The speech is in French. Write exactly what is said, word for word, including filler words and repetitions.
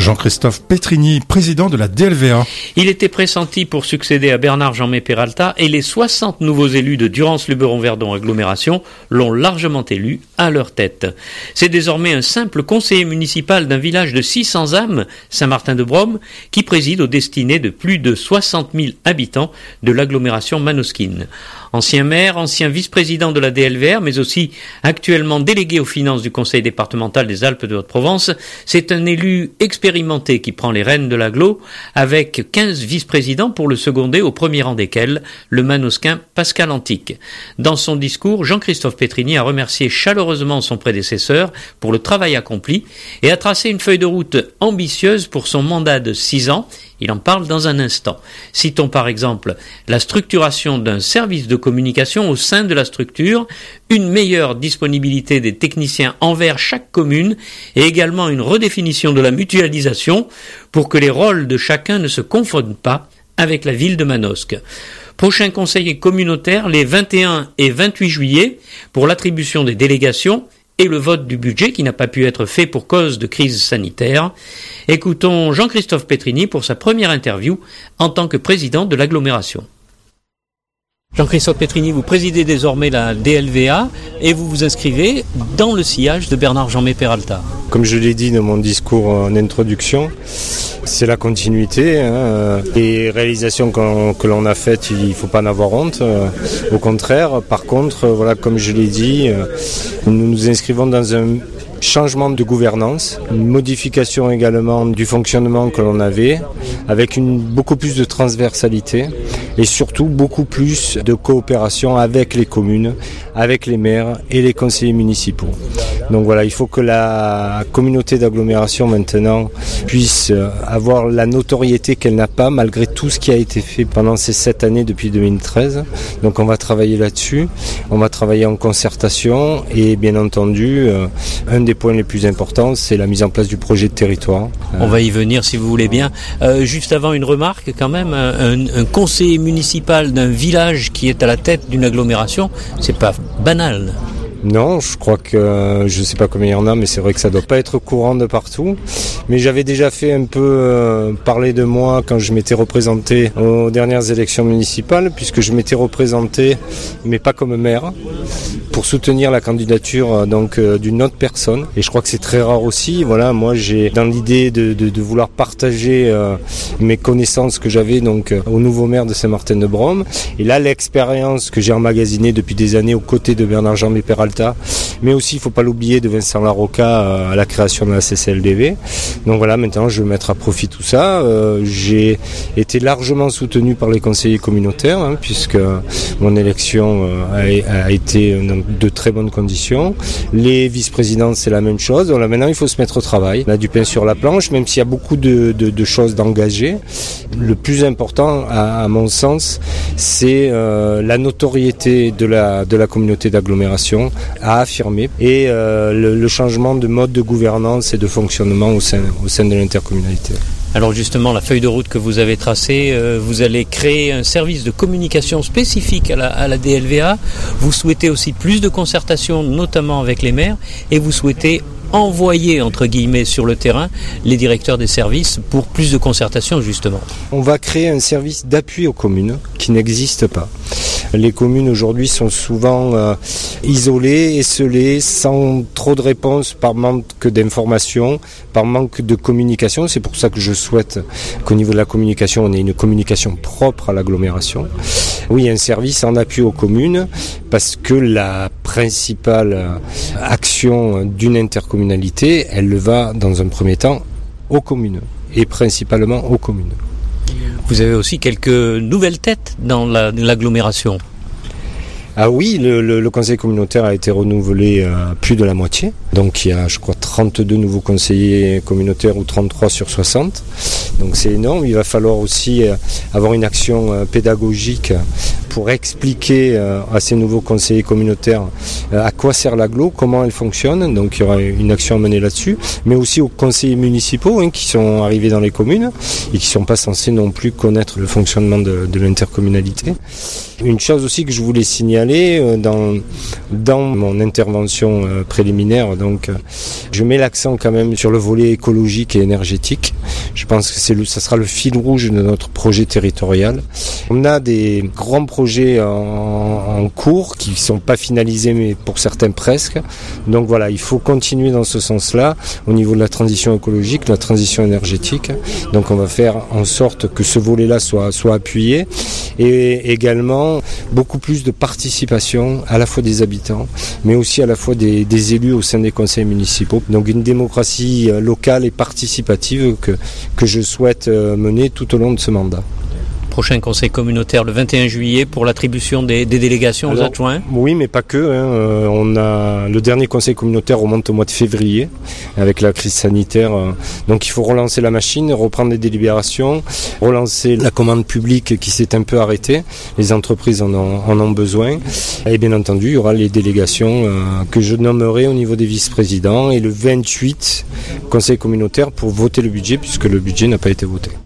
Jean-Christophe Petrini, président de la D L V A. Il était pressenti pour succéder à Bernard Jeanmay Peralta et les soixante nouveaux élus de Durance-Luberon-Verdon Agglomération l'ont largement élu à leur tête. C'est désormais un simple conseiller municipal d'un village de six cents âmes, Saint-Martin-de-Brome, qui préside aux destinées de plus de soixante mille habitants de l'agglomération manosquine. Ancien maire, ancien vice-président de la D L V R, mais aussi actuellement délégué aux finances du conseil départemental des Alpes de Haute-Provence, c'est un élu expérimenté qui prend les rênes de l'agglo, avec quinze vice-présidents pour le seconder, au premier rang desquels le manosquin Pascal Antique. Dans son discours, Jean-Christophe Petrini a remercié chaleureusement son prédécesseur pour le travail accompli et a tracé une feuille de route ambitieuse pour son mandat de six ans. Il en parle dans un instant. Citons par exemple la structuration d'un service de communication au sein de la structure, une meilleure disponibilité des techniciens envers chaque commune et également une redéfinition de la mutualisation pour que les rôles de chacun ne se confondent pas avec la ville de Manosque. Prochain conseil communautaire les vingt et un et vingt-huit juillet pour l'attribution des délégations et le vote du budget qui n'a pas pu être fait pour cause de crise sanitaire. Écoutons Jean-Christophe Petrini pour sa première interview en tant que président de l'agglomération. Jean-Christophe Petrini, vous présidez désormais la D L V A et vous vous inscrivez dans le sillage de Bernard Jeanmay Peralta. Comme je l'ai dit dans mon discours en introduction, c'est la continuité. Hein. Les réalisations qu'on, que l'on a faites, il ne faut pas en avoir honte. Au contraire, par contre, voilà, comme je l'ai dit, nous nous inscrivons dans un changement de gouvernance, une modification également du fonctionnement que l'on avait, avec une, beaucoup plus de transversalité et surtout beaucoup plus de coopération avec les communes, avec les maires et les conseillers municipaux. Donc voilà, il faut que la communauté d'agglomération maintenant puisse avoir la notoriété qu'elle n'a pas malgré tout ce qui a été fait pendant ces sept années depuis deux mille treize. Donc on va travailler là-dessus, on va travailler en concertation et bien entendu, un des points les plus importants, c'est la mise en place du projet de territoire. On va y venir si vous voulez bien. Euh, juste avant, une remarque quand même, un, un conseiller municipal d'un village qui est à la tête d'une agglomération, c'est pas banal. Non, je crois que, je ne sais pas combien il y en a, mais c'est vrai que ça ne doit pas être courant de partout. Mais j'avais déjà fait un peu euh, parler de moi quand je m'étais représenté aux dernières élections municipales, puisque je m'étais représenté, mais pas comme maire, pour soutenir la candidature donc euh, d'une autre personne. Et je crois que c'est très rare aussi. Voilà, moi j'ai dans l'idée de, de, de vouloir partager euh, mes connaissances que j'avais donc euh, au nouveau maire de Saint-Martin-de-Brome. Et là, l'expérience que j'ai emmagasinée depuis des années aux côtés de Bernard Jeanmay Peralta, mais aussi il ne faut pas l'oublier de Vincent Larocca à la création de la C C L D V. Donc voilà, maintenant je vais mettre à profit tout ça. Euh, j'ai été largement soutenu par les conseillers communautaires, hein, puisque mon élection euh, a, a été dans de très bonnes conditions. Les vice-présidents, c'est la même chose. Donc là maintenant il faut se mettre au travail. On a du pain sur la planche, même s'il y a beaucoup de, de, de choses d'engagées. Le plus important, à, à mon sens, c'est euh, la notoriété de la, de la communauté d'agglomération à affirmer et euh, le, le changement de mode de gouvernance et de fonctionnement au sein, au sein de l'intercommunalité. Alors justement, la feuille de route que vous avez tracée, euh, vous allez créer un service de communication spécifique à la, à la D L V A. Vous souhaitez aussi plus de concertation, notamment avec les maires, et vous souhaitez envoyer, entre guillemets, sur le terrain les directeurs des services pour plus de concertation, justement. On va créer un service d'appui aux communes qui n'existe pas. Les communes aujourd'hui sont souvent euh, isolées, esselées, sans trop de réponses par manque d'informations, par manque de communication. C'est pour ça que je souhaite qu'au niveau de la communication, on ait une communication propre à l'agglomération. Oui, un service en appui aux communes, parce que la principale action d'une intercommunalité, elle le va dans un premier temps aux communes, et principalement aux communes. Vous avez aussi quelques nouvelles têtes dans la, l'agglomération. Ah oui, le, le, le conseil communautaire a été renouvelé à plus de la moitié. Donc il y a, je crois, trente-deux nouveaux conseillers communautaires ou trente-trois sur soixante. Donc c'est énorme. Il va falloir aussi avoir une action pédagogique pour expliquer euh, à ces nouveaux conseillers communautaires euh, à quoi sert l'agglo, comment elle fonctionne. Donc il y aura une action à mener là-dessus, mais aussi aux conseillers municipaux hein, qui sont arrivés dans les communes et qui ne sont pas censés non plus connaître le fonctionnement de, de l'intercommunalité. Une chose aussi que je voulais signaler euh, dans, dans mon intervention euh, préliminaire, donc, euh, je mets l'accent quand même sur le volet écologique et énergétique. Je pense que c'est le, ça sera le fil rouge de notre projet territorial. On a des grands projets en, en cours qui ne sont pas finalisés, mais pour certains presque. Donc voilà, il faut continuer dans ce sens-là au niveau de la transition écologique, de la transition énergétique. Donc on va faire en sorte que ce volet-là soit, soit appuyé et également beaucoup plus de participation à la fois des habitants, mais aussi à la fois des, des élus au sein des conseils municipaux. Donc une démocratie locale et participative que, que je souhaite mener tout au long de ce mandat. Prochain conseil communautaire le vingt et un juillet pour l'attribution des, des délégations Alors, aux adjoints. Oui, mais pas que. Hein. Euh, on a le dernier conseil communautaire remonte au mois de février avec la crise sanitaire. Euh, donc il faut relancer la machine, reprendre les délibérations, relancer la commande publique qui s'est un peu arrêtée. Les entreprises en ont, en ont besoin. Et bien entendu, il y aura les délégations euh, que je nommerai au niveau des vice-présidents et le vingt-huit conseil communautaire pour voter le budget puisque le budget n'a pas été voté.